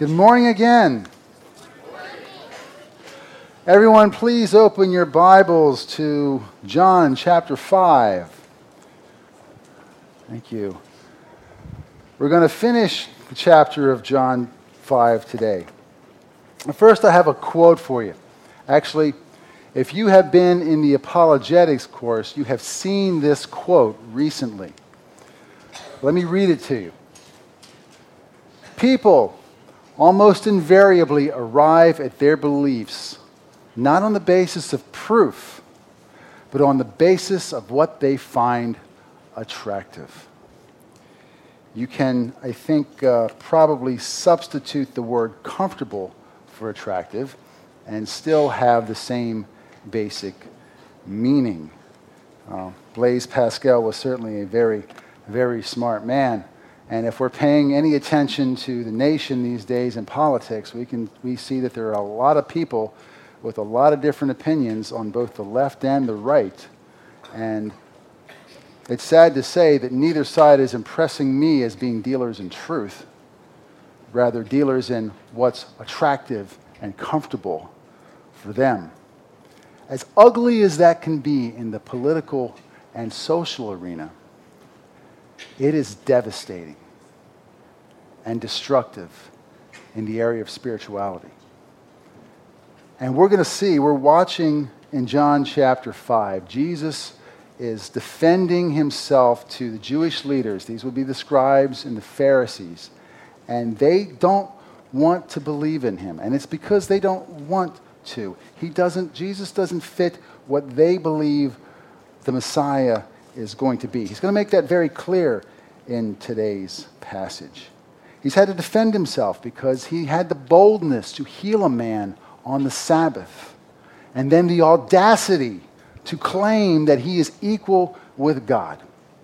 Good morning again. Everyone, please open your Bibles to John chapter 5. Thank you. We're going to finish the chapter of John 5 today. First, I have a quote for you. Actually, if you have been in the apologetics course, you have seen this quote recently. Let me read it to you. People almost invariably arrive at their beliefs not on the basis of proof, but on the basis of what they find attractive. You can, I think, probably substitute the word comfortable for attractive and still have the same basic meaning. Blaise Pascal was certainly a very, very smart man. And if we're paying any attention to the nation these days in politics, we see that there are a lot of people with a lot of different opinions on both the left and the right. And it's sad to say that neither side is impressing me as being dealers in truth, rather dealers in what's attractive and comfortable for them. As ugly as that can be in the political and social arena, it is devastating and destructive in the area of spirituality. And we're watching in John chapter 5, Jesus is defending himself to the Jewish leaders. These would be the scribes and the Pharisees. And they don't want to believe in him. And it's because they don't want to. Jesus doesn't fit what they believe the Messiah is going to be. He's going to make that very clear in today's passage. He's had to defend himself because he had the boldness to heal a man on the Sabbath, and then the audacity to claim that he is equal with God.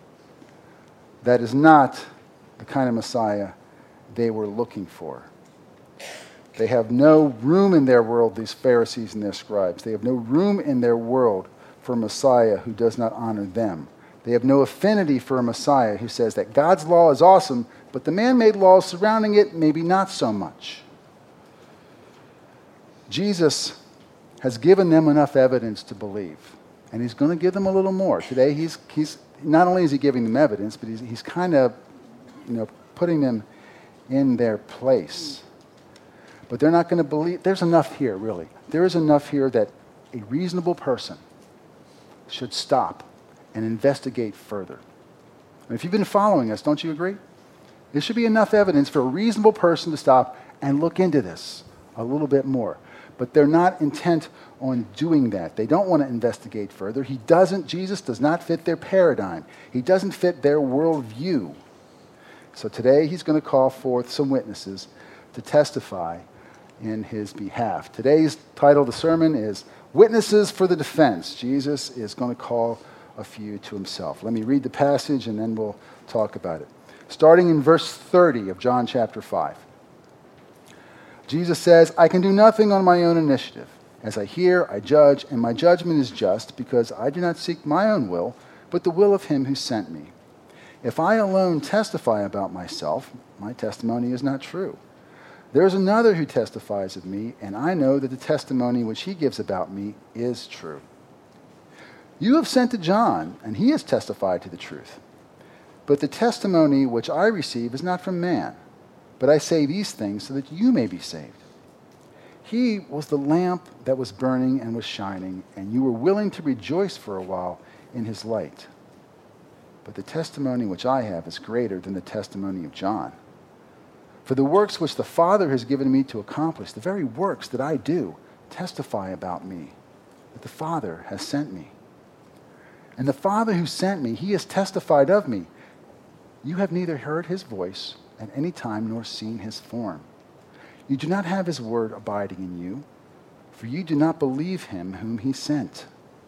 That is not the kind of Messiah they were looking for. They have no room in their world, these Pharisees and their scribes. They have no room in their world for a Messiah who does not honor them. They have no affinity for a Messiah who says that God's law is awesome, but the man-made laws surrounding it, maybe not so much. Jesus has given them enough evidence to believe, and he's going to give them a little more. Today, he's not only is he giving them evidence, but he's kind of, putting them in their place. But they're not going to believe. There's enough here, really. There is enough here that a reasonable person should stop and investigate further. And if you've been following us, don't you agree? There should be enough evidence for a reasonable person to stop and look into this a little bit more. But they're not intent on doing that. They don't want to investigate further. Jesus does not fit their paradigm. He doesn't fit their worldview. So today he's going to call forth some witnesses to testify in his behalf. Today's title of the sermon is Witnesses for the Defense. Jesus is going to call a few to himself. Let me read the passage and then we'll talk about it. Starting in verse 30 of John chapter 5. Jesus says, I can do nothing on my own initiative. As I hear, I judge, and my judgment is just because I do not seek my own will, but the will of him who sent me. If I alone testify about myself, my testimony is not true. There is another who testifies of me, and I know that the testimony which he gives about me is true. You have sent to John, and he has testified to the truth. But the testimony which I receive is not from man, but I say these things so that you may be saved. He was the lamp that was burning and was shining, and you were willing to rejoice for a while in his light. But the testimony which I have is greater than the testimony of John. For the works which the Father has given me to accomplish, the very works that I do, testify about me, that the Father has sent me. And the Father who sent me, he has testified of me. You have neither heard his voice at any time nor seen his form. You do not have his word abiding in you, for you do not believe him whom he sent.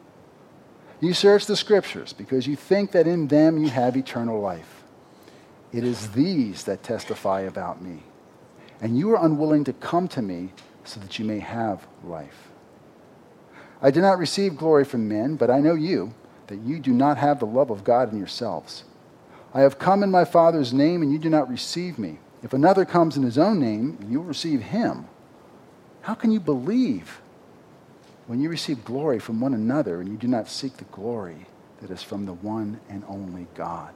You search the scriptures because you think that in them you have eternal life. It is these that testify about me, and you are unwilling to come to me so that you may have life. I do not receive glory from men, but I know you, that you do not have the love of God in yourselves. I have come in my Father's name, and you do not receive me. If another comes in his own name, you will receive him. How can you believe when you receive glory from one another and you do not seek the glory that is from the one and only God?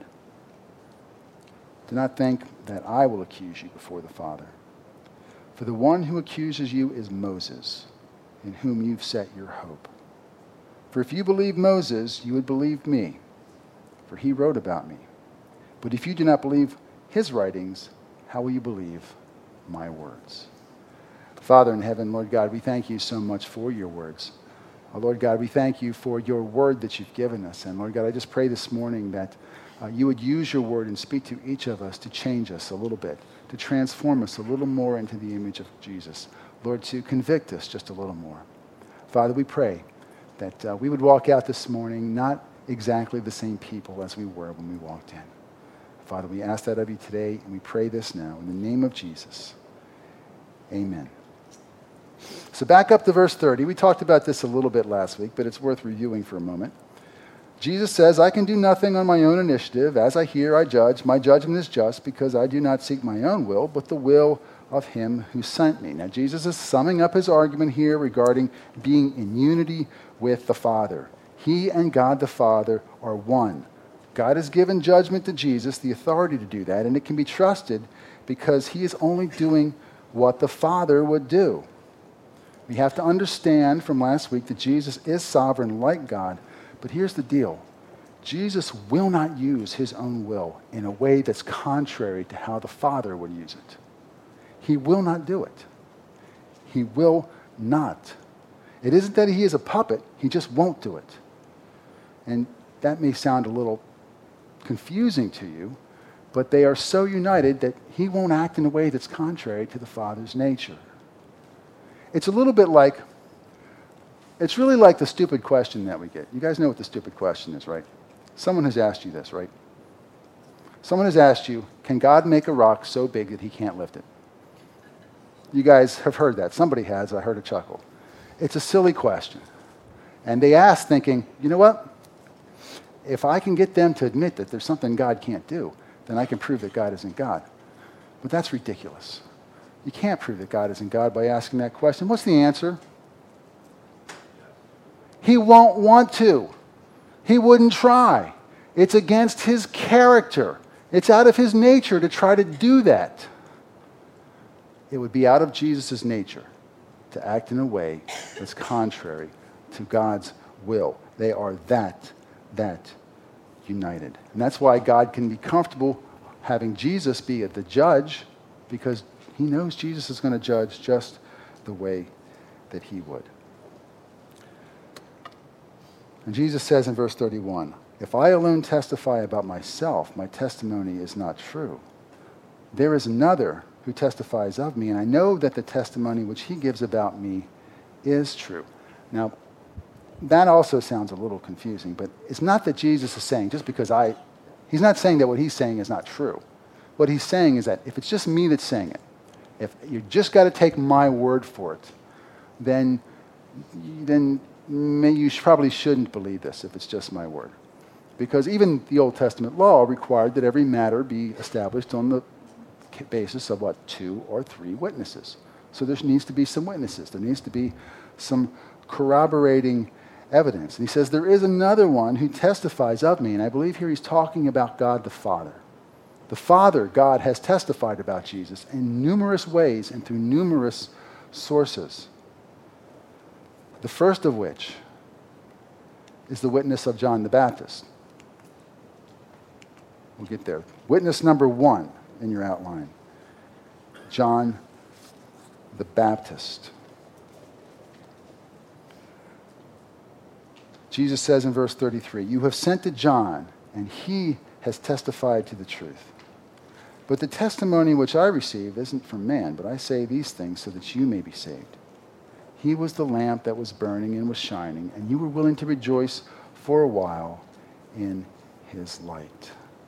Do not think that I will accuse you before the Father. For the one who accuses you is Moses, in whom you've set your hope. For if you believe Moses, you would believe me, for he wrote about me. But if you do not believe his writings, how will you believe my words? Father in heaven, Lord God, we thank you so much for your words. Lord God, we thank you for your word that you've given us. And Lord God, I just pray this morning that you would use your word and speak to each of us to change us a little bit, to transform us a little more into the image of Jesus. Lord, to convict us just a little more. Father, we pray that we would walk out this morning not exactly the same people as we were when we walked in. Father, we ask that of you today, and we pray this now in the name of Jesus. Amen. So back up to verse 30. We talked about this a little bit last week, but it's worth reviewing for a moment. Jesus says, I can do nothing on my own initiative. As I hear, I judge. My judgment is just because I do not seek my own will, but the will of him who sent me. Now, Jesus is summing up his argument here regarding being in unity with the Father. He and God the Father are one. God has given judgment to Jesus, the authority to do that, and it can be trusted because he is only doing what the Father would do. We have to understand from last week that Jesus is sovereign like God, but here's the deal. Jesus will not use his own will in a way that's contrary to how the Father would use it. He will not do it. He will not. It isn't that he is a puppet, he just won't do it. And that may sound a little confusing to you, but they are so united that he won't act in a way that's contrary to the Father's nature. It's a little bit like, it's really like the stupid question that we get. You guys know what the stupid question is, right? Someone has asked you this, right? Someone has asked you, can God make a rock so big that he can't lift it? You guys have heard that. Somebody has. I heard a chuckle. It's a silly question. And they ask thinking, you know what? If I can get them to admit that there's something God can't do, then I can prove that God isn't God. But that's ridiculous. You can't prove that God isn't God by asking that question. What's the answer? He won't want to. He wouldn't try. It's against his character. It's out of his nature to try to do that. It would be out of Jesus' nature to act in a way that's contrary to God's will. They are that united. And that's why God can be comfortable having Jesus be the judge, because he knows Jesus is going to judge just the way that he would. And Jesus says in verse 31, if I alone testify about myself, my testimony is not true. There is another who testifies of me, and I know that the testimony which he gives about me is true. Now, that also sounds a little confusing, but it's not that Jesus is saying, just because he's not saying that what he's saying is not true. What he's saying is that if it's just me that's saying it, if you just got to take my word for it, then you probably shouldn't believe this if it's just my word. Because even the Old Testament law required that every matter be established on the basis of, 2 or 3 witnesses. So there needs to be some witnesses. There needs to be some corroborating evidence. And he says, there is another one who testifies of me. And I believe here he's talking about God the Father. The Father, God, has testified about Jesus in numerous ways and through numerous sources. The first of which is the witness of John the Baptist. We'll get there. Witness number 1 in your outline. John the Baptist. Jesus says in verse 33, you have sent to John, and he has testified to the truth. But the testimony which I received isn't from man, but I say these things so that you may be saved. He was the lamp that was burning and was shining, and you were willing to rejoice for a while in his light.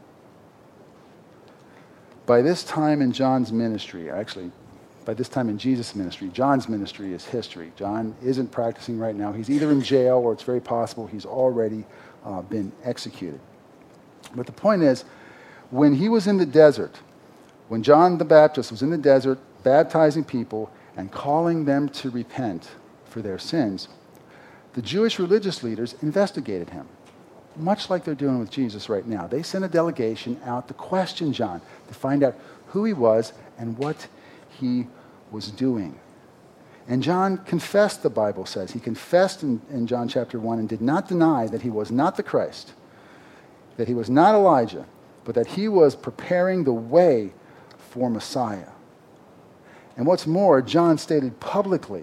By this time in John's ministry, actually, by this time in Jesus' ministry, John's ministry is history. John isn't practicing right now. He's either in jail or it's very possible he's already been executed. But the point is, when he was in the desert When John the Baptist was in the desert baptizing people and calling them to repent for their sins, the Jewish religious leaders investigated him, much like they're doing with Jesus right now. They sent a delegation out to question John, to find out who he was and what he was doing. And John confessed, the Bible says. He confessed in John chapter 1 and did not deny that he was not the Christ, that he was not Elijah, but that he was preparing the way for Messiah. And what's more, John stated publicly,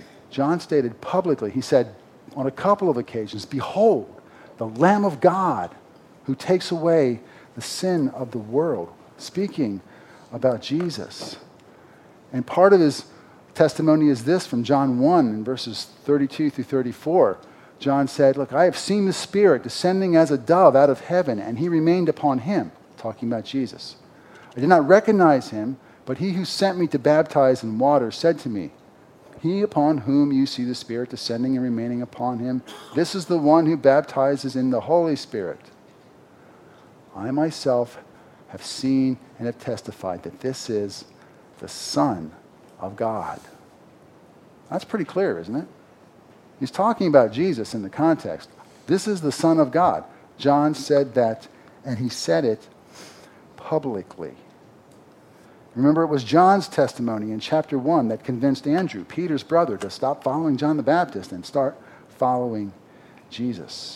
he said on a couple of occasions, "Behold, the Lamb of God who takes away the sin of the world," speaking about Jesus. And part of his testimony is this from John 1 in verses 32 through 34. John said, "Look, I have seen the Spirit descending as a dove out of heaven, and he remained upon him," talking about Jesus. "I did not recognize him, but he who sent me to baptize in water said to me, 'He upon whom you see the Spirit descending and remaining upon him, this is the one who baptizes in the Holy Spirit.' I myself have seen and have testified that this is the Son of God." That's pretty clear, isn't it? He's talking about Jesus in the context. This is the Son of God. John said that, and he said it publicly. Remember, it was John's testimony in chapter 1 that convinced Andrew, Peter's brother, to stop following John the Baptist and start following Jesus.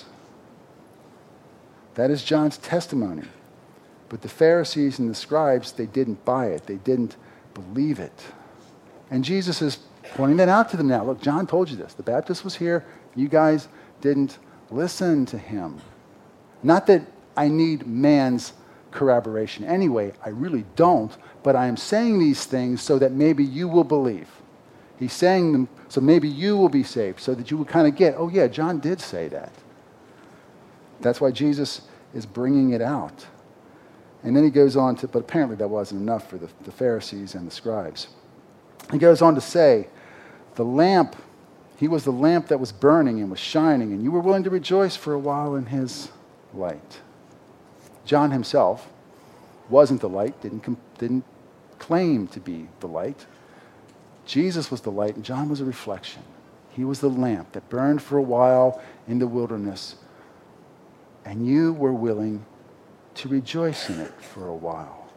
That is John's testimony. But the Pharisees and the scribes, they didn't buy it. They didn't believe it. And Jesus is pointing that out to them now. Look, John told you this. The Baptist was here. You guys didn't listen to him. Not that I need man's corroboration anyway. I really don't. But I am saying these things so that maybe you will believe. He's saying them so maybe you will be saved, so that you will kind of get, oh yeah, John did say that. That's why Jesus is bringing it out. And then he goes on to, but apparently that wasn't enough for the Pharisees and the scribes. He goes on to say, the lamp, he was the lamp that was burning and was shining, and you were willing to rejoice for a while in his light. John himself wasn't the light, didn't claim to be the light. Jesus was the light, and John was a reflection. He was the lamp that burned for a while in the wilderness, and you were willing to rejoice in it for a while.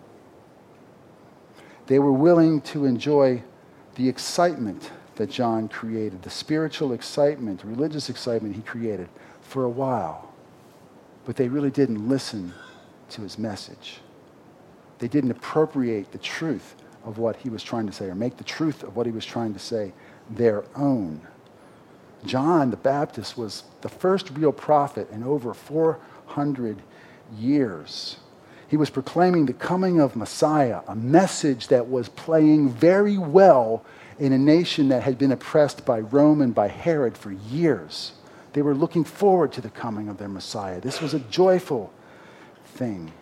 They were willing to enjoy the excitement that John created, the spiritual excitement, religious excitement he created for a while. But they really didn't listen to his message. They didn't appropriate the truth of what he was trying to say or make the truth of what he was trying to say their own. John the Baptist was the first real prophet in over 400 years. He was proclaiming the coming of Messiah, a message that was playing very well in a nation that had been oppressed by Rome and by Herod for years. They were looking forward to the coming of their Messiah. This was a joyful thing.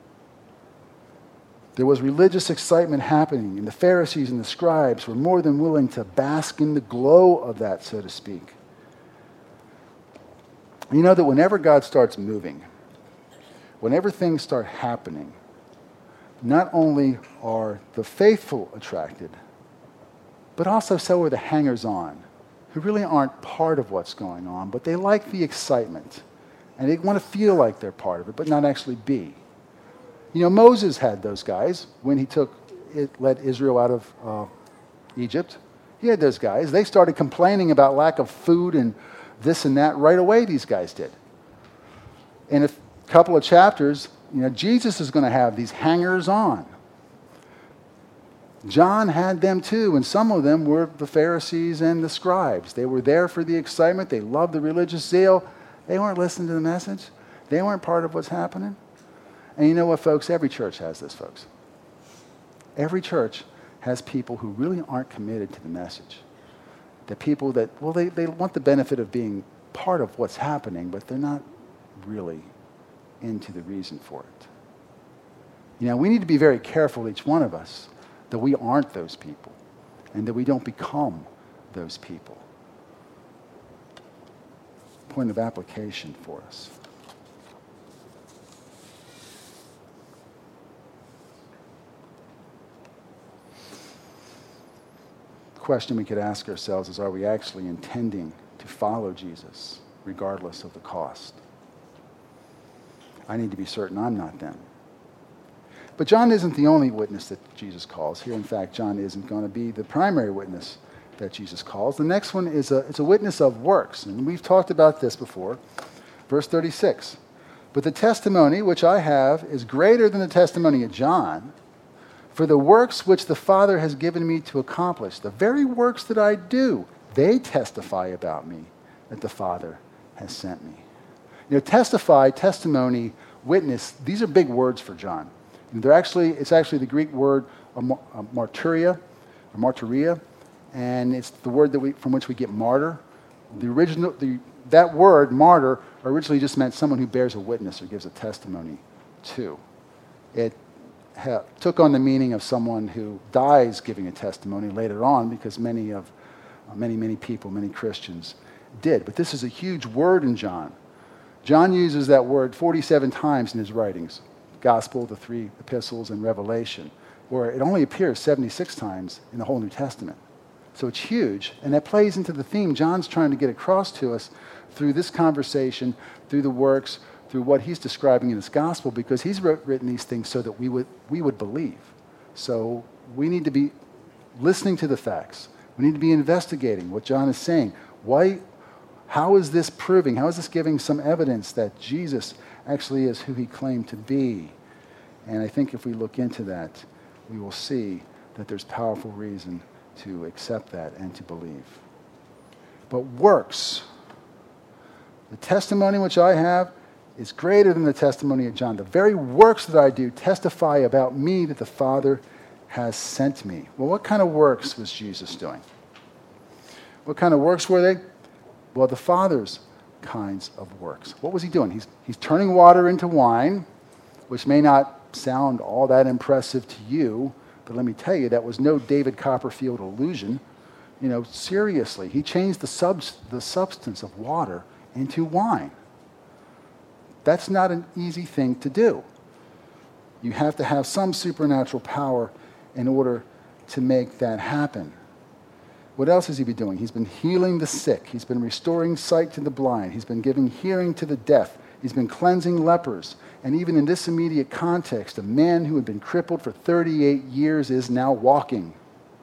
There was religious excitement happening, and the Pharisees and the scribes were more than willing to bask in the glow of that, so to speak. You know that whenever God starts moving, whenever things start happening, not only are the faithful attracted, but also so are the hangers-on, who really aren't part of what's going on, but they like the excitement, and they want to feel like they're part of it, but not actually be. You know, Moses had those guys when he led Israel out of Egypt. He had those guys. They started complaining about lack of food and this and that right away, these guys did. In a couple of chapters, you know, Jesus is going to have these hangers-on. John had them too, and some of them were the Pharisees and the scribes. They were there for the excitement. They loved the religious zeal. They weren't listening to the message. They weren't part of what's happening. And you know what, folks? Every church has this, folks. Every church has people who really aren't committed to the message. The people that, well, they want the benefit of being part of what's happening, but they're not really into the reason for it. You know, we need to be very careful, each one of us, that we aren't those people and that we don't become those people. Point of application for us. question we could ask ourselves is, are we actually intending to follow Jesus, regardless of the cost? I need to be certain I'm not them. But John isn't the only witness that Jesus calls here. In fact, John isn't going to be the primary witness that Jesus calls. The next one is it's a witness of works. And we've talked about this before. Verse 36. But the testimony which I have is greater than the testimony of John. For the works which the Father has given me to accomplish, the very works that I do, they testify about me that the Father has sent me. Testify, testimony, witness, these are big words for John. It's actually the Greek word martyria, and it's the word from which we get martyr. That word, martyr, originally just meant someone who bears a witness or gives a testimony to. It took on the meaning of someone who dies giving a testimony later on, because many people, many Christians did. But this is a huge word in John. John uses that word 47 times in his writings, Gospel, the 3 epistles, and Revelation, where it only appears 76 times in the whole New Testament. So it's huge, and that plays into the theme John's trying to get across to us through this conversation, through the works, through what he's describing in his gospel, because he's written these things so that we would believe. So we need to be listening to the facts. We need to be investigating what John is saying. How is this proving? How is this giving some evidence that Jesus actually is who he claimed to be? And I think if we look into that, we will see that there's powerful reason to accept that and to believe. But works, the testimony which I have is greater than the testimony of John. The very works that I do testify about me that the Father has sent me. Well, what kind of works was Jesus doing? What kind of works were they? Well, the Father's kinds of works. What was he doing? He's turning water into wine, which may not sound all that impressive to you, but let me tell you, that was no David Copperfield illusion. Seriously, he changed the substance of water into wine. That's not an easy thing to do. You have to have some supernatural power in order to make that happen. What else has he been doing? He's been healing the sick. He's been restoring sight to the blind. He's been giving hearing to the deaf. He's been cleansing lepers. And even in this immediate context, a man who had been crippled for 38 years is now walking.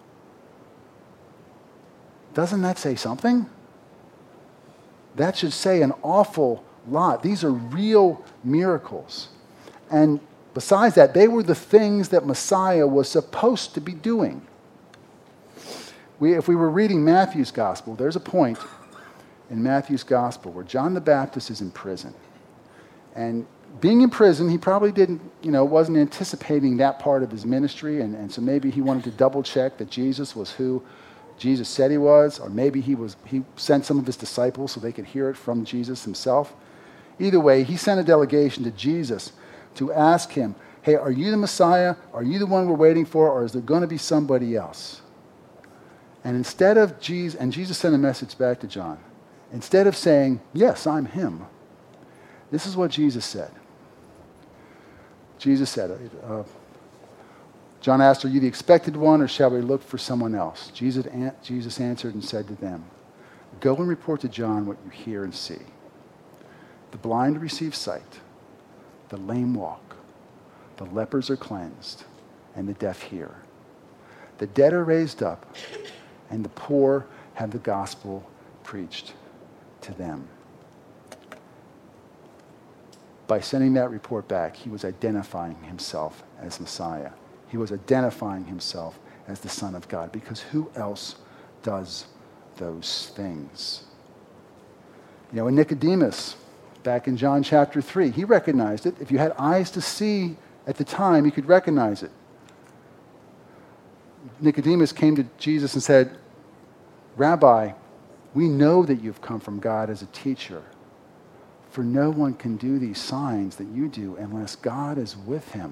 Doesn't that say something? That should say an awful lot. These are real miracles. And besides that, they were the things that Messiah was supposed to be doing. If we were reading Matthew's gospel, there's a point in Matthew's gospel where John the Baptist is in prison. And being in prison, he probably wasn't anticipating that part of his ministry, and so maybe he wanted to double check that Jesus was who Jesus said he was, or maybe he sent some of his disciples so they could hear it from Jesus himself. Either way, he sent a delegation to Jesus to ask him, hey, are you the Messiah? Are you the one we're waiting for, or is there going to be somebody else? And Jesus sent a message back to John. Instead of saying, yes, I'm him, this is what Jesus said. Jesus said, John asked, are you the expected one, or shall we look for someone else? Jesus answered and said to them, go and report to John what you hear and see. The blind receive sight, the lame walk, the lepers are cleansed, and the deaf hear. The dead are raised up, and the poor have the gospel preached to them. By sending that report back, he was identifying himself as Messiah. He was identifying himself as the Son of God, because who else does those things? And Nicodemus, back in John chapter 3, he recognized it. If you had eyes to see at the time, you could recognize it. Nicodemus came to Jesus and said, Rabbi, we know that you've come from God as a teacher, for no one can do these signs that you do unless God is with him.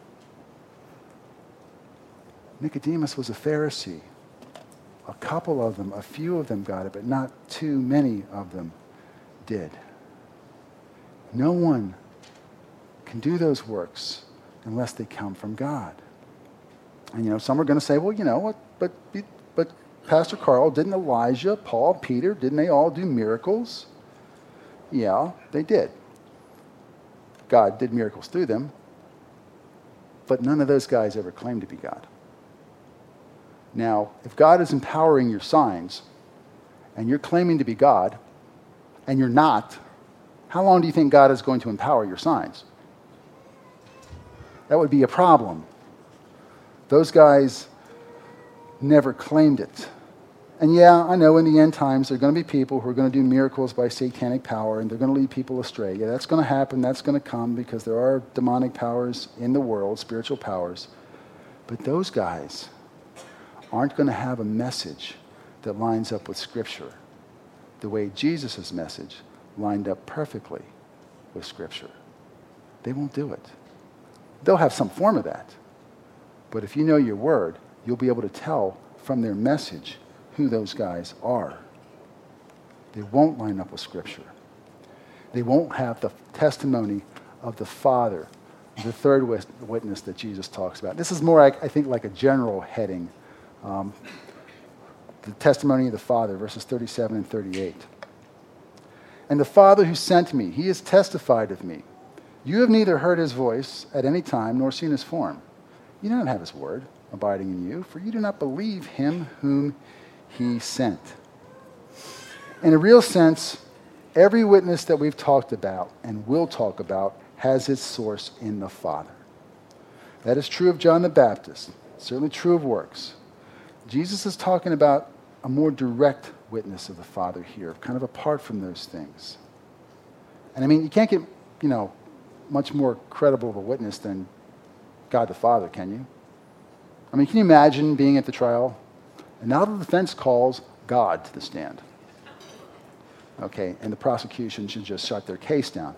Nicodemus was a Pharisee. A couple of them, a few of them got it, but not too many of them did. No one can do those works unless they come from God. And some are going to say, well, what? But Pastor Carl, didn't Elijah, Paul, Peter, didn't they all do miracles? Yeah, they did. God did miracles through them, but none of those guys ever claimed to be God. Now, if God is empowering your signs, and you're claiming to be God, and you're not, how long do you think God is going to empower your signs? That would be a problem. Those guys never claimed it. And yeah, I know in the end times there are going to be people who are going to do miracles by satanic power, and they're going to lead people astray. Yeah, that's going to happen. That's going to come because there are demonic powers in the world, spiritual powers. But those guys aren't going to have a message that lines up with Scripture the way Jesus' message lined up perfectly with Scripture. They won't do it. They'll have some form of that. But if you know your word, you'll be able to tell from their message who those guys are. They won't line up with Scripture. They won't have the testimony of the Father, the third witness that Jesus talks about. This is more, I think, like a general heading. The testimony of the Father, verses 37 and 38. And the Father who sent me, he has testified of me. You have neither heard his voice at any time nor seen his form. You don't have his word abiding in you, for you do not believe him whom he sent. In a real sense, every witness that we've talked about and will talk about has its source in the Father. That is true of John the Baptist, certainly true of works. Jesus is talking about a more direct witness of the Father here, kind of apart from those things. And I mean, you can't get, much more credible of a witness than God the Father, can you? I mean, can you imagine being at the trial? And now the defense calls God to the stand. Okay, and the prosecution should just shut their case down.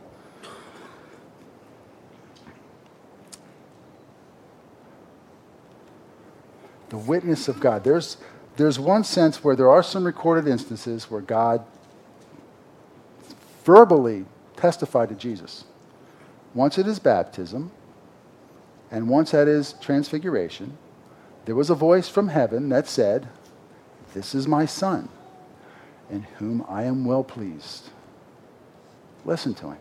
The witness of God. There's one sense where there are some recorded instances where God verbally testified to Jesus. Once at his baptism, and once at his transfiguration, there was a voice from heaven that said, "This is my Son, in whom I am well pleased. Listen to him."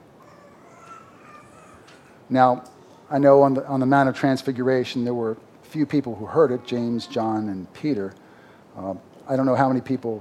Now, I know on the Mount of Transfiguration, there were few people who heard it, James, John, and Peter. I don't know how many people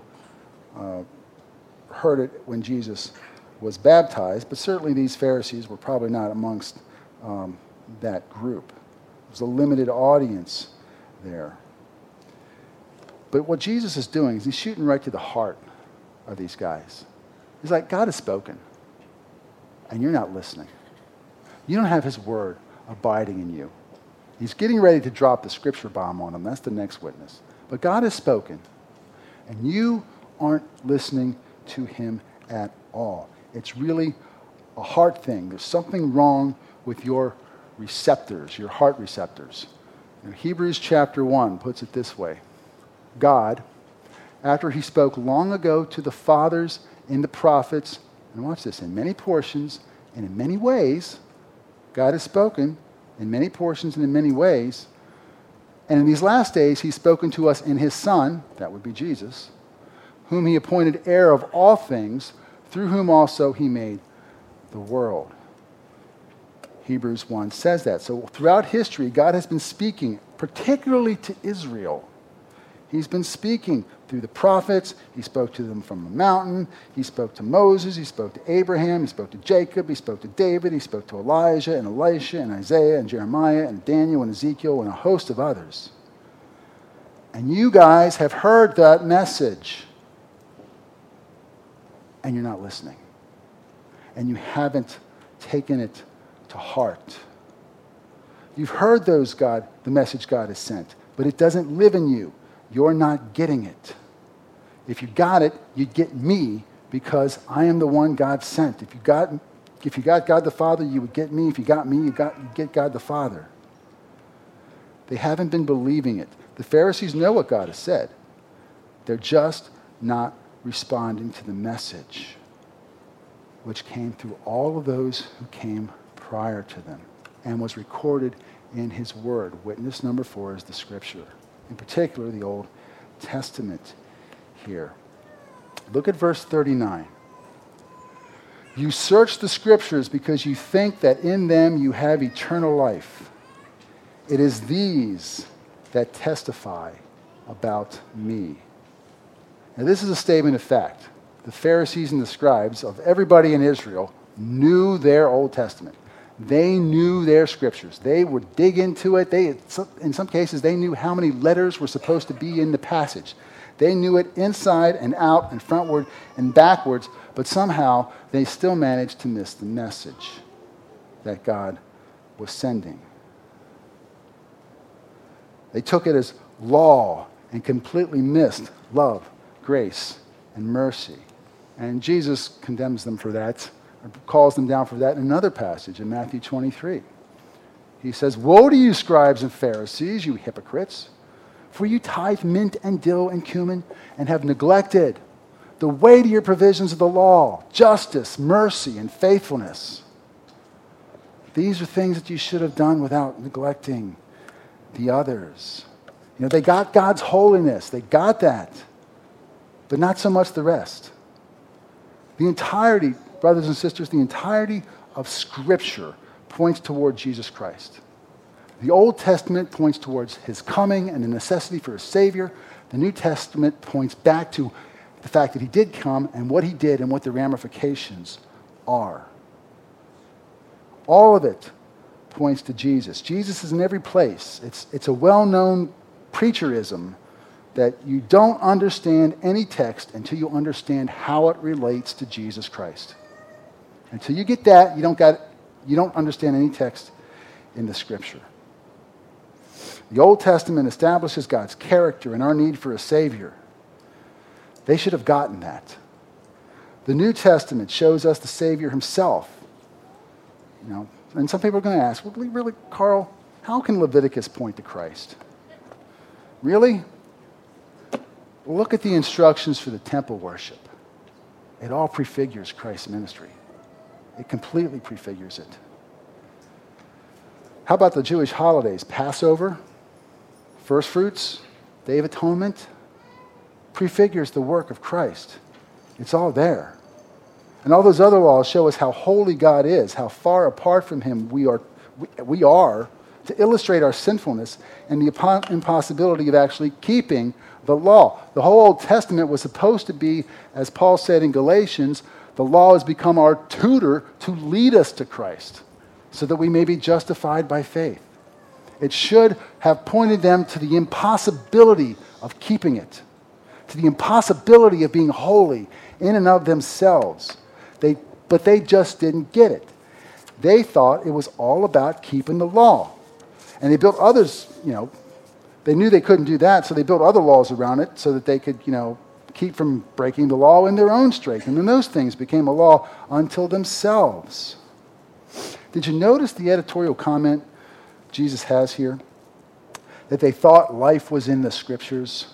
heard it when Jesus was baptized, but certainly these Pharisees were probably not amongst that group. It was a limited audience there. But what Jesus is doing is he's shooting right to the heart of these guys. He's like, God has spoken, and you're not listening. You don't have his word abiding in you. He's getting ready to drop the scripture bomb on them. That's the next witness. But God has spoken, and you aren't listening to him at all. It's really a heart thing. There's something wrong with your receptors, your heart receptors. Hebrews chapter 1 puts it this way. God, after he spoke long ago to the fathers in the prophets, and watch this, in many portions and in many ways, God has spoken in many portions and in many ways. And in these last days, he's spoken to us in his Son, that would be Jesus, whom he appointed heir of all things, through whom also he made the world. Hebrews 1 says that. So throughout history, God has been speaking, particularly to Israel. He's been speaking through the prophets. He spoke to them from the mountain. He spoke to Moses. He spoke to Abraham. He spoke to Jacob. He spoke to David. He spoke to Elijah and Elisha and Isaiah and Jeremiah and Daniel and Ezekiel and a host of others. And you guys have heard that message. And you're not listening. And you haven't taken it to heart. You've heard the message God has sent, but it doesn't live in you. You're not getting it. If you got it, you'd get me because I am the one God sent. If you got God the Father, you would get me. If you got me, you'd get God the Father. They haven't been believing it. The Pharisees know what God has said. They're just not responding to the message, which came through all of those who came prior to them and was recorded in his word. Witness number 4 is the scripture, in particular the Old Testament here. Look at verse 39. You search the Scriptures because you think that in them you have eternal life. It is these that testify about me. Now, this is a statement of fact. The Pharisees and the scribes of everybody in Israel knew their Old Testament. They knew their Scriptures. They would dig into it. In some cases, they knew how many letters were supposed to be in the passage. They knew it inside and out and frontward and backwards, but somehow they still managed to miss the message that God was sending. They took it as law and completely missed love, grace, and mercy. And Jesus condemns them for that, or calls them down for that in another passage in Matthew 23. He says, "Woe to you, scribes and Pharisees, you hypocrites! For you tithe mint and dill and cumin and have neglected the weightier provisions of the law, justice, mercy, and faithfulness." These are things that you should have done without neglecting the others. You know, they got God's holiness. They got that. But not so much the rest. The entirety, brothers and sisters, the entirety of Scripture points toward Jesus Christ. The Old Testament points towards his coming and the necessity for a Savior. The New Testament points back to the fact that he did come and what he did and what the ramifications are. All of it points to Jesus. Jesus is in every place. It's a well-known preacherism that you don't understand any text until you understand how it relates to Jesus Christ. Until you get that, you don't understand any text in the Scripture. The Old Testament establishes God's character and our need for a Savior. They should have gotten that. The New Testament shows us the Savior himself. You know, and some people are going to ask, well, really, Carl, how can Leviticus point to Christ? Really? Look at the instructions for the temple worship. It all prefigures Christ's ministry. It completely prefigures it. How about the Jewish holidays? Passover, first fruits, Day of Atonement, prefigures the work of Christ. It's all there. And all those other laws show us how holy God is, how far apart from him we are to illustrate our sinfulness and the impossibility of actually keeping the law. The whole Old Testament was supposed to be, as Paul said in Galatians, the law has become our tutor to lead us to Christ so that we may be justified by faith. It should have pointed them to the impossibility of keeping it, to the impossibility of being holy in and of themselves. But they just didn't get it. They thought it was all about keeping the law. And they built others, they knew they couldn't do that, so they built other laws around it so that they could, keep from breaking the law in their own strength. And then those things became a law unto themselves. Did you notice the editorial comment Jesus has here? That they thought life was in the Scriptures.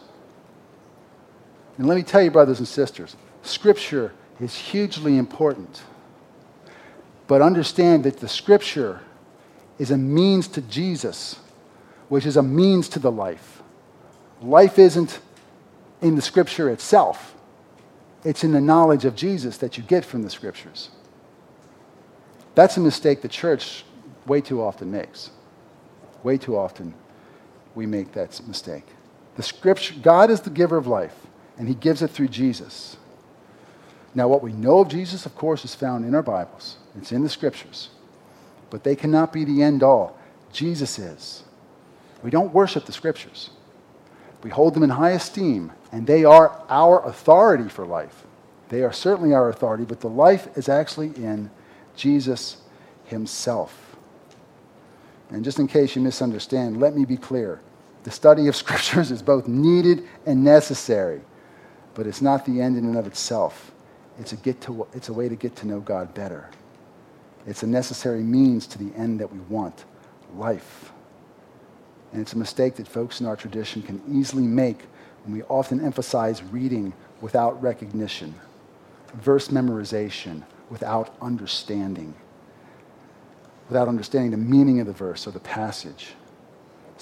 And let me tell you, brothers and sisters, Scripture is hugely important. But understand that the Scripture is a means to Jesus, which is a means to the life. Life isn't in the Scripture itself. It's in the knowledge of Jesus that you get from the Scriptures. That's a mistake the church way too often makes. Way too often we make that mistake. The Scripture, God is the giver of life, and he gives it through Jesus. Now, what we know of Jesus, of course, is found in our Bibles. It's in the Scriptures. But they cannot be the end all. Jesus is. We don't worship the Scriptures. We hold them in high esteem, and they are our authority for life. They are certainly our authority, but the life is actually in Jesus himself. And just in case you misunderstand, let me be clear. The study of Scriptures is both needed and necessary, but it's not the end in and of itself. It's a way to get to know God better. It's a necessary means to the end that we want, life. And it's a mistake that folks in our tradition can easily make when we often emphasize reading without recognition, verse memorization without understanding the meaning of the verse or the passage.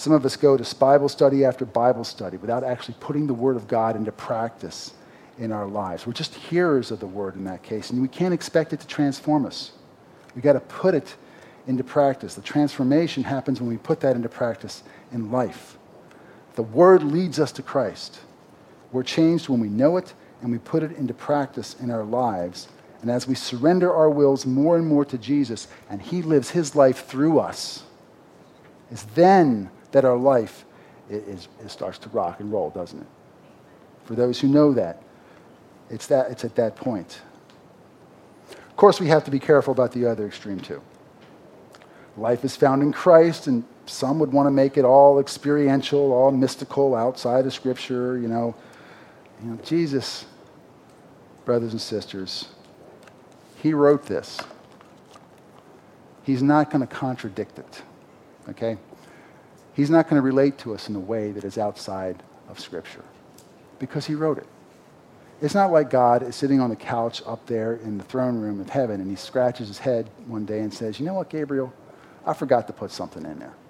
Some of us go to Bible study after Bible study without actually putting the Word of God into practice in our lives. We're just hearers of the Word in that case, and we can't expect it to transform us. We've got to put it into practice. The transformation happens when we put that into practice in life. The Word leads us to Christ. We're changed when we know it and we put it into practice in our lives. And as we surrender our wills more and more to Jesus and He lives His life through us, it's then that our life it starts to rock and roll, doesn't it? For those who know that, it's at that point. Of course, we have to be careful about the other extreme too. Life is found in Christ, and some would want to make it all experiential, all mystical, outside of Scripture. Jesus, brothers and sisters, He wrote this. He's not going to contradict it, okay? He's not going to relate to us in a way that is outside of Scripture because He wrote it. It's not like God is sitting on the couch up there in the throne room of heaven and He scratches His head one day and says, "You know what, Gabriel? I forgot to put something in there."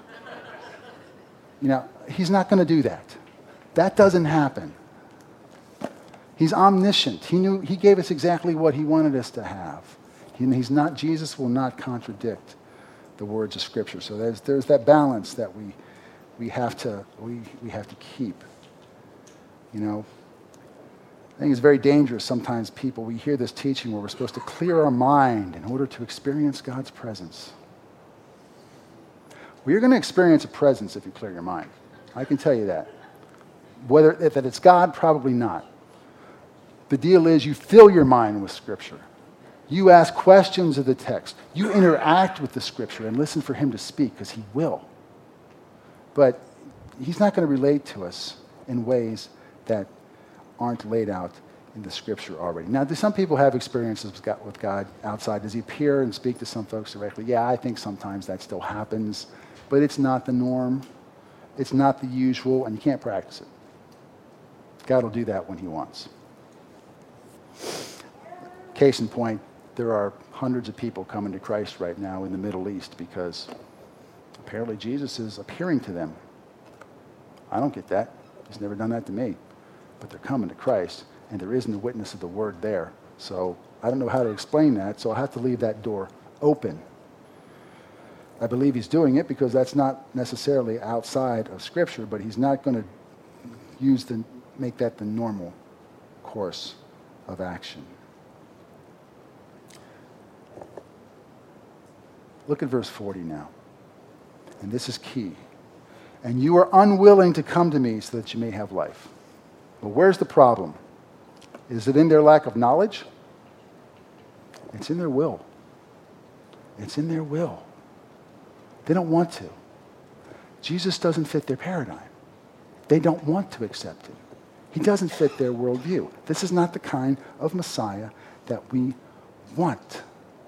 He's not going to do that. That doesn't happen. He's omniscient. He gave us exactly what He wanted us to have. Jesus will not contradict the words of Scripture. So there's that balance that we have to keep. I think it's very dangerous sometimes we hear this teaching where we're supposed to clear our mind in order to experience God's presence. Well, you're going to experience a presence if you clear your mind. I can tell you that. Whether that it's God, probably not. The deal is you fill your mind with Scripture. You ask questions of the text. You interact with the Scripture and listen for Him to speak, because He will. But He's not going to relate to us in ways that aren't laid out in the Scripture already. Now, do some people have experiences with God outside? Does He appear and speak to some folks directly? Yeah, I think sometimes that still happens. But it's not the norm. It's not the usual, and you can't practice it. God will do that when He wants. Case in point, there are hundreds of people coming to Christ right now in the Middle East because apparently Jesus is appearing to them. I don't get that. He's never done that to me. But they're coming to Christ, and there isn't a witness of the Word there. So I don't know how to explain that, so I'll have to leave that door open. I believe He's doing it because that's not necessarily outside of Scripture, but He's not going to make that the normal course of action. Look at verse 40 now. And this is key. "And you are unwilling to come to me so that you may have life." Well, where's the problem? Is it in their lack of knowledge? It's in their will. It's in their will. They don't want to. Jesus doesn't fit their paradigm. They don't want to accept it. He doesn't fit their worldview. This is not the kind of Messiah that we want.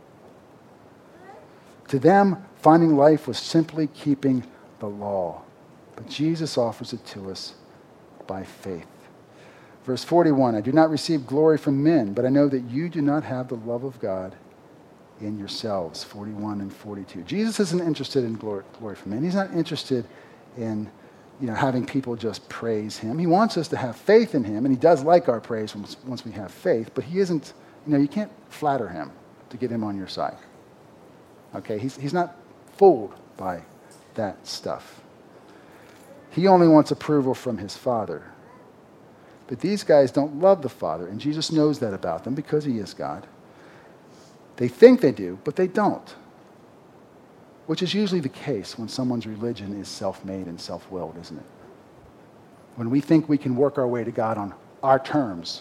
To them, finding life was simply keeping the law. But Jesus offers it to us by faith. Verse 41, "I do not receive glory from men, but I know that you do not have the love of God in yourselves." 41 and 42. Jesus isn't interested in glory from men. He's not interested in having people just praise Him. He wants us to have faith in Him, and He does like our praise once we have faith, but He isn't, you can't flatter Him to get Him on your side. Okay, he's not fooled by that stuff. He only wants approval from His Father. But these guys don't love the Father, and Jesus knows that about them because He is God. They think they do, but they don't, which is usually the case when someone's religion is self-made and self-willed, isn't it? When we think we can work our way to God on our terms.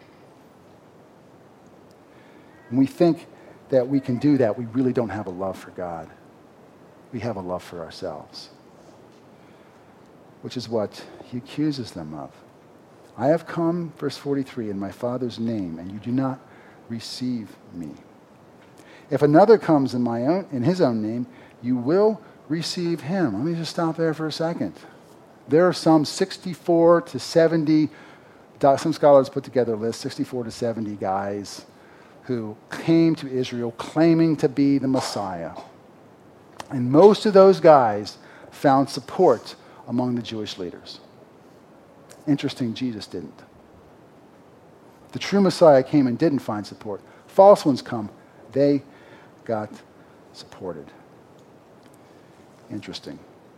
When we think that we can do that, we really don't have a love for God. We have a love for ourselves, which is what He accuses them of. "I have come," verse 43, "in my Father's name, and you do not receive me. If another comes in his own name, you will receive him." Let me just stop there for a second. There are some 64 to 70, some scholars put together a list, 64 to 70 guys who came to Israel claiming to be the Messiah. And most of those guys found support among the Jewish leaders. Interesting, Jesus didn't. The true Messiah came and didn't find support. False ones come. They got supported. Interesting.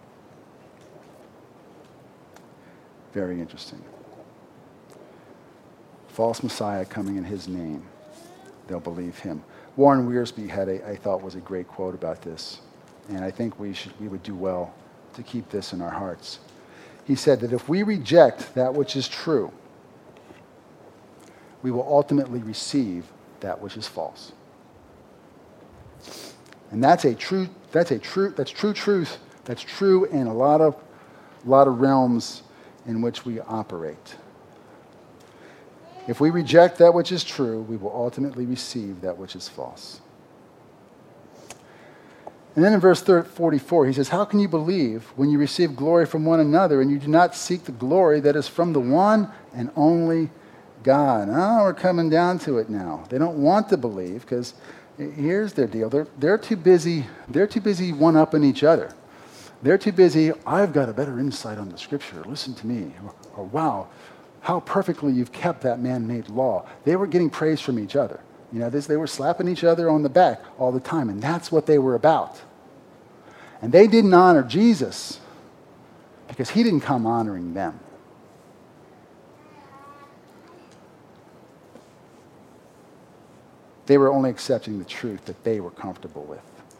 Very interesting. False Messiah coming in his name. They'll believe him. Warren Wiersbe had I thought was a great quote about this. And I think we would do well to keep this in our hearts. He said that if we reject that which is true, we will ultimately receive that which is false. And that's true truth. That's true in a lot of realms in which we operate. If we reject that which is true, we will ultimately receive that which is false. And then in verse 44, he says, how can you believe when you receive glory from one another and you do not seek the glory that is from the one and only God? Oh, we're coming down to it now. They don't want to believe because here's their deal. They're too busy one-upping each other. They're too busy, I've got a better insight on the scripture. Listen to me. Or wow, how perfectly you've kept that man-made law. They were getting praise from each other. They were slapping each other on the back all the time, and that's what they were about. And they didn't honor Jesus because he didn't come honoring them. They were only accepting the truth that they were comfortable with.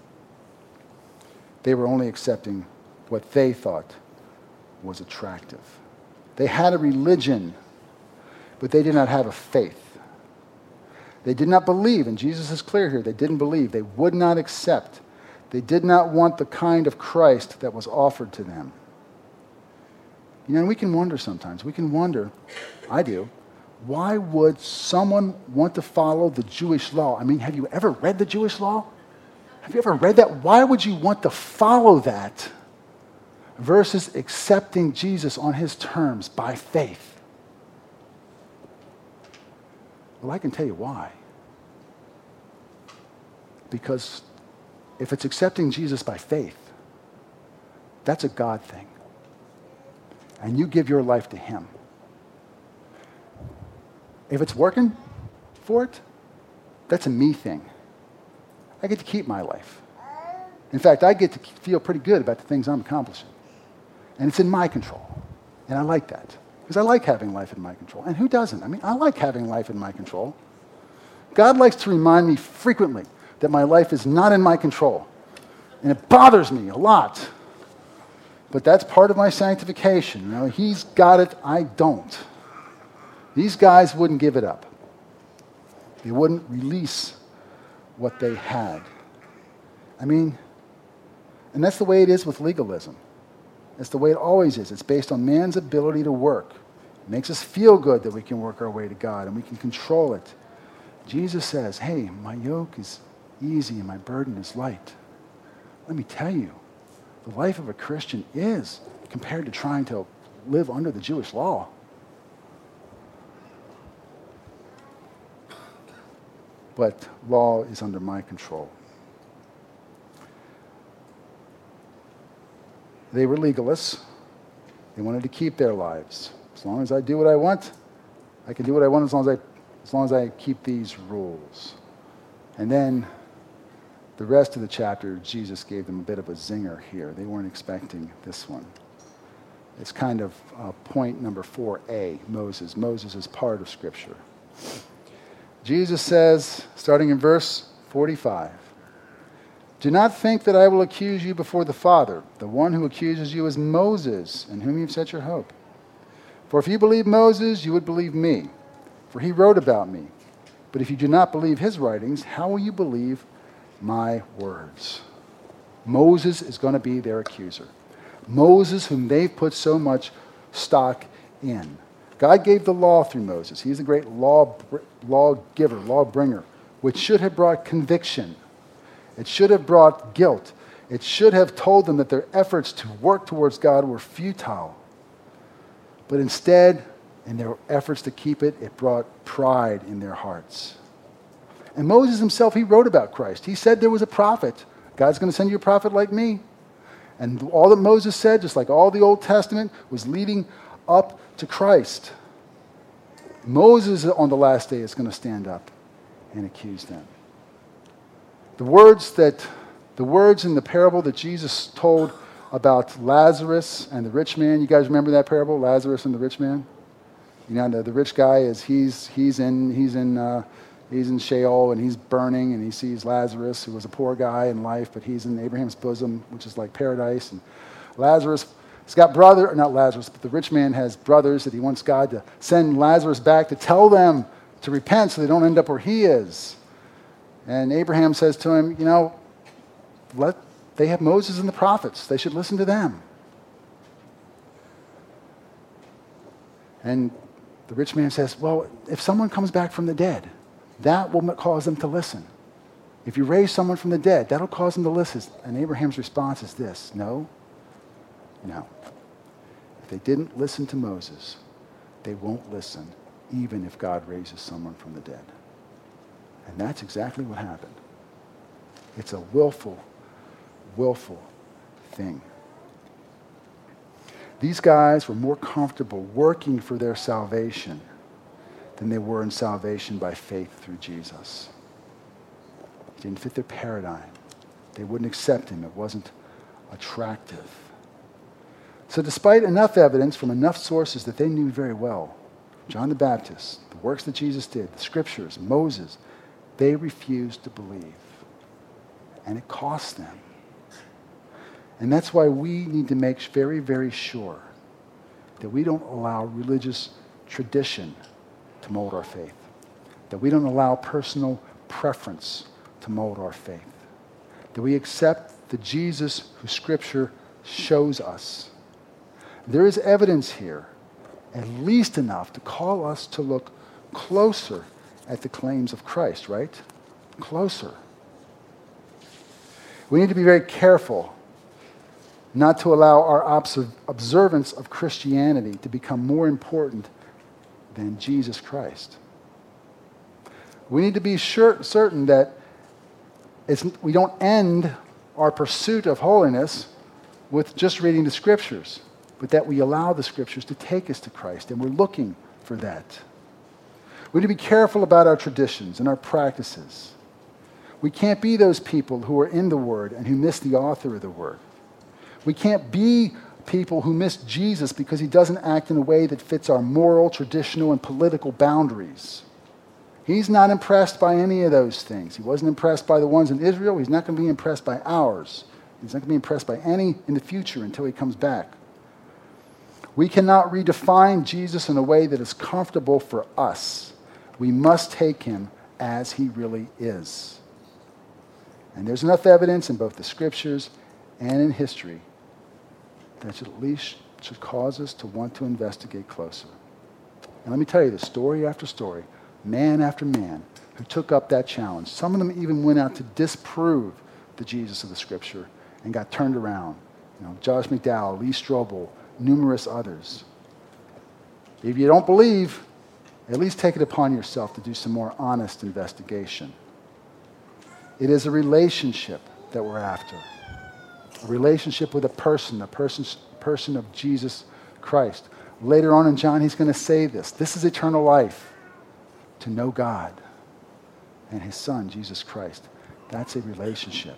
They were only accepting what they thought was attractive. They had a religion, but they did not have a faith. They did not believe, and Jesus is clear here, they didn't believe. They would not accept. They did not want the kind of Christ that was offered to them. And we can wonder sometimes. We can wonder, I do, why would someone want to follow the Jewish law? I mean, have you ever read the Jewish law? Have you ever read that? Why would you want to follow that versus accepting Jesus on his terms by faith? Well, I can tell you why. Because if it's accepting Jesus by faith, that's a God thing. And you give your life to him. If it's working for it, that's a me thing. I get to keep my life. In fact, I get to feel pretty good about the things I'm accomplishing. And it's in my control. And I like that. Because I like having life in my control. And who doesn't? I mean, I like having life in my control. God likes to remind me frequently that my life is not in my control. And it bothers me a lot. But that's part of my sanctification. He's got it, I don't. These guys wouldn't give it up. They wouldn't release what they had. I mean, and that's the way it is with legalism. That's the way it always is. It's based on man's ability to work. It makes us feel good that we can work our way to God and we can control it. Jesus says, hey, my yoke is easy and my burden is light. Let me tell you, the life of a Christian is compared to trying to live under the Jewish law. But law is under my control. They were legalists. They wanted to keep their lives. As long as I do what I want, I can do what I want as long as I keep these rules. And then the rest of the chapter, Jesus gave them a bit of a zinger here. They weren't expecting this one. It's kind of point number 4a, Moses. Moses is part of Scripture. Jesus says, starting in verse 45, do not think that I will accuse you before the Father. The one who accuses you is Moses, in whom you've set your hope. For if you believe Moses, you would believe me, for he wrote about me. But if you do not believe his writings, how will you believe my words? Moses is going to be their accuser. Moses, whom they've put so much stock in. God gave the law through Moses. He's the great lawgiver, lawbringer, which should have brought conviction. It should have brought guilt. It should have told them that their efforts to work towards God were futile. But instead, in their efforts to keep it, it brought pride in their hearts. And Moses himself, he wrote about Christ. He said there was a prophet. God's going to send you a prophet like me. And all that Moses said, just like all the Old Testament, was leading up to Christ. Moses on the last day is going to stand up and accuse them. The words in the parable that Jesus told about Lazarus and the rich man, you guys remember that parable, Lazarus and the rich man? You know, the rich guy is he's in Sheol and he's burning, and he sees Lazarus, who was a poor guy in life, but he's in Abraham's bosom, which is like paradise. And Lazarus, he's got not Lazarus, but the rich man has brothers that he wants God to send Lazarus back to tell them to repent so they don't end up where he is. And Abraham says to him, you know, they have Moses and the prophets. They should listen to them. And the rich man says, well, if someone comes back from the dead, that will cause them to listen. If you raise someone from the dead, that'll cause them to listen. And Abraham's response is this: no. If they didn't listen to Moses, they won't listen, even if God raises someone from the dead. And that's exactly what happened. It's a willful thing. These guys were more comfortable working for their salvation than they were in salvation by faith through Jesus. It didn't fit their paradigm. They wouldn't accept him. It wasn't attractive. So despite enough evidence from enough sources that they knew very well, John the Baptist, the works that Jesus did, the scriptures, Moses, they refused to believe. And it cost them. And that's why we need to make very, very sure that we don't allow religious tradition to mold our faith, that we don't allow personal preference to mold our faith, that we accept the Jesus who Scripture shows us. There is evidence here, at least enough to call us to look closer at the claims of Christ, right? Closer. We need to be very careful not to allow our observance of Christianity to become more important than Jesus Christ. We need to be certain that we don't end our pursuit of holiness with just reading the Scriptures, but that we allow the Scriptures to take us to Christ, and we're looking for that. We need to be careful about our traditions and our practices. We can't be those people who are in the Word and who miss the author of the Word. We can't be people who miss Jesus because he doesn't act in a way that fits our moral, traditional, and political boundaries. He's not impressed by any of those things. He wasn't impressed by the ones in Israel. He's not going to be impressed by ours. He's not going to be impressed by any in the future until he comes back. We cannot redefine Jesus in a way that is comfortable for us. We must take him as he really is. And there's enough evidence in both the Scriptures and in history that at least should cause us to want to investigate closer. And let me tell you, the story after story, man after man, who took up that challenge. Some of them even went out to disprove the Jesus of the Scripture and got turned around. You know, Josh McDowell, Lee Strobel, numerous others. If you don't believe, at least take it upon yourself to do some more honest investigation. It is a relationship that we're after. A relationship with a person of Jesus Christ. Later on in John, he's going to say this. This is eternal life, to know God and his Son, Jesus Christ. That's a relationship.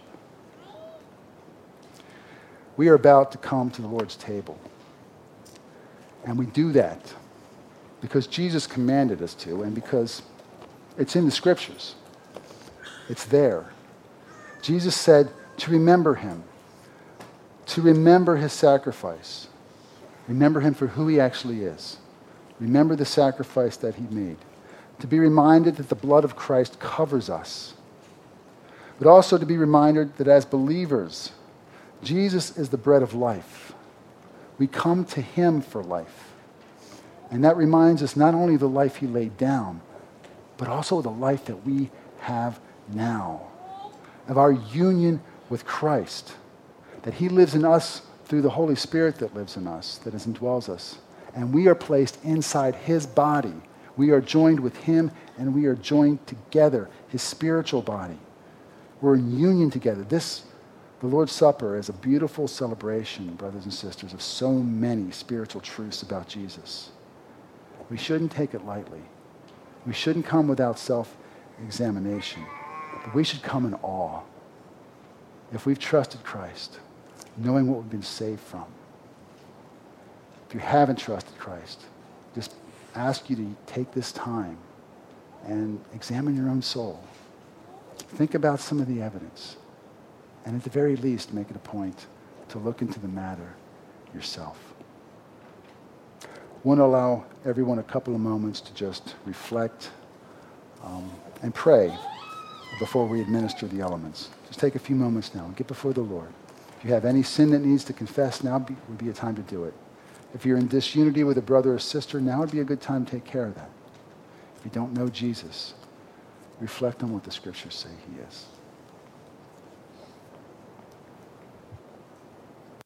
We are about to come to the Lord's table. And we do that because Jesus commanded us to, and because it's in the Scriptures. It's there. Jesus said to remember him, to remember his sacrifice. Remember him for who he actually is. Remember the sacrifice that he made. To be reminded that the blood of Christ covers us. But also to be reminded that as believers, Jesus is the bread of life. We come to him for life. And that reminds us not only of the life he laid down, but also the life that we have now. Of our union with Christ. That he lives in us through the Holy Spirit that lives in us, that indwells us. And we are placed inside his body. We are joined with him, and we are joined together, his spiritual body. We're in union together. This The Lord's Supper is a beautiful celebration, brothers and sisters, of so many spiritual truths about Jesus. We shouldn't take it lightly. We shouldn't come without self-examination, but we should come in awe. If we've trusted Christ, knowing what we've been saved from. If you haven't trusted Christ, just ask you to take this time and examine your own soul. Think about some of the evidence. And at the very least, make it a point to look into the matter yourself. I want to allow everyone a couple of moments to just reflect and pray before we administer the elements. Just take a few moments now and get before the Lord. If you have any sin that needs to confess, now would be a time to do it. If you're in disunity with a brother or sister, now would be a good time to take care of that. If you don't know Jesus, reflect on what the scriptures say he is.